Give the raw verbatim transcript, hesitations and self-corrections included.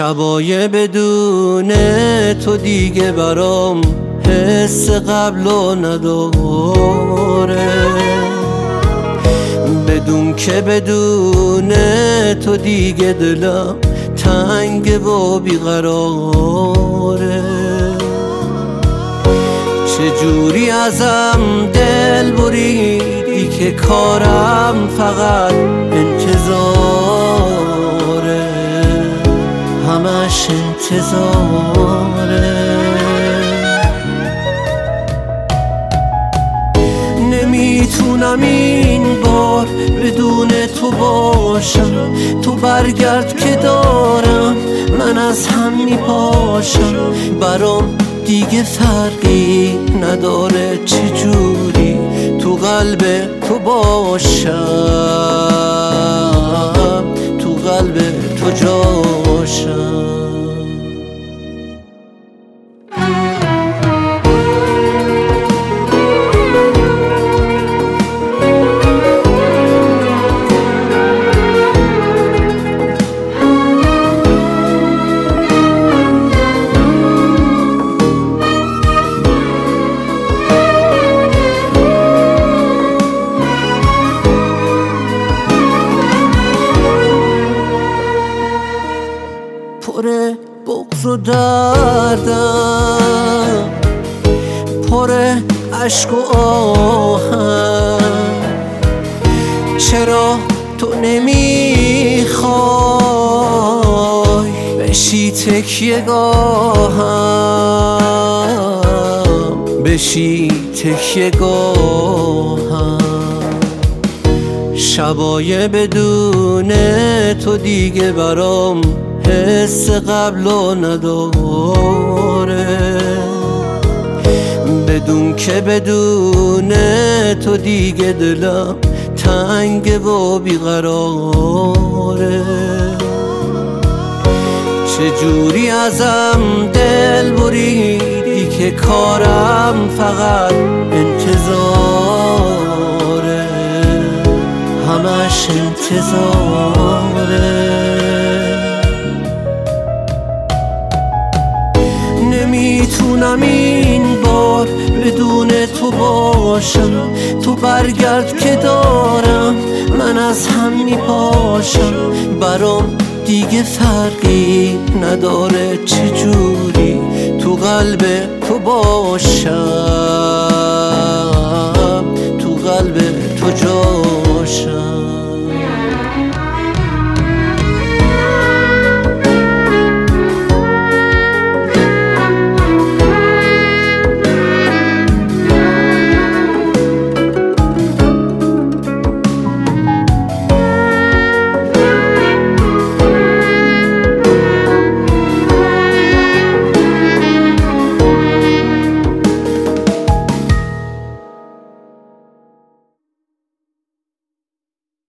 شبای بدون تو دیگه برام حس قبلو نداره، بدون که بدون تو دیگه دلم تنگ و بیقراره. چجوری ازم دل بریدی که کارم فقط انتظاره، همش انتظاره. نمیتونم این بار بدون تو باشم، تو برگرد که دارم من از هم میپاشم. برام دیگه فرقی نداره چجوری تو قلب تو باشم، تو قلب تو جاشم. پر بغض و دردم، پر عشق و آهم، چرا تو نمیخوای بشی تکیه گاهم، بشی تکیه گاهم. شبای بدون تو دیگه برام حس قبلو نداره، بدون که بدون تو دیگه دلم تنگ و بیقراره. چجوری ازم دل بریدی که کارم فقط انتظاره، همش انتظاره. نمیتونم این بار بدون تو باشم، تو برگرد که دارم من از هم میپاشم. برام دیگه فرقی نداره چجوری تو قلب تو باشم، تو قلب تو جا